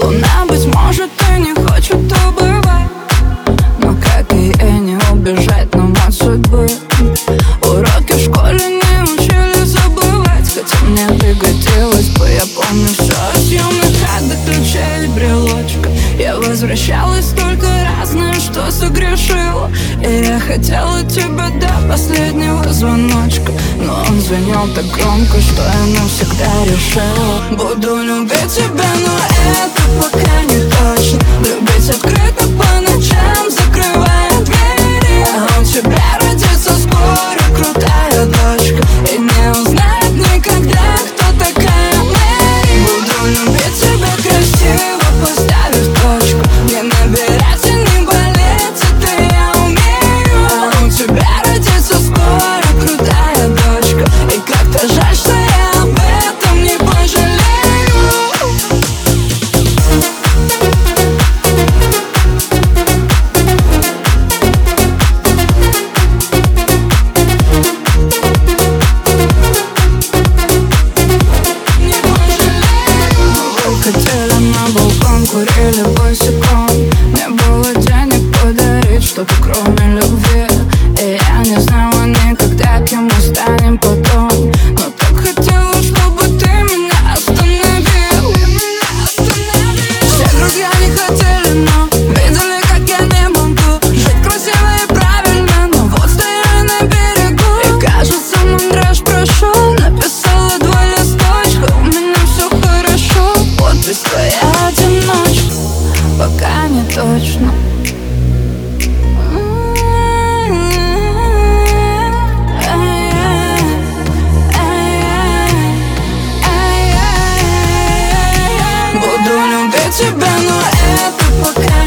Она, быть может, и не хочет убывать, но как и не убежать нам от судьбы. Уроки в школе не учили забывать, хотя мне пригодилось бы, я помню все. С юных лет до ключей брелочка я возвращалась столько раз, знаю, что согрешила. И я хотела тебя до последнего звоночка, но он звенел так громко, что я навсегда решила: буду любить тебя, но это пока не точно. Любить открыто по ночам, закрывая двери. А у тебя родится скоро крутая дочка, и не узнает никогда, кто такая Мэри. Буду любить тебя красиво, поставив точку, не набирать и не болеть, это я умею. А у тебя родится скоро крутая дочка, и как-то жаль, что я об этом не пожалею. Хотели на балкон, курили босиком. Не было денег подарить что-то кроме любви, и я не знала никогда, кем мы станем потом. Но так хотела, чтобы ты меня остановил. Все друзья не хотели, но видели, как я не могу жить красиво и правильно. Но вот стою я на берегу, и кажется, мандраж прошел. Написала 2 листочка, у меня все хорошо. Подпись твоя одиночка, пока не точно. Буду любить тебя, но это пока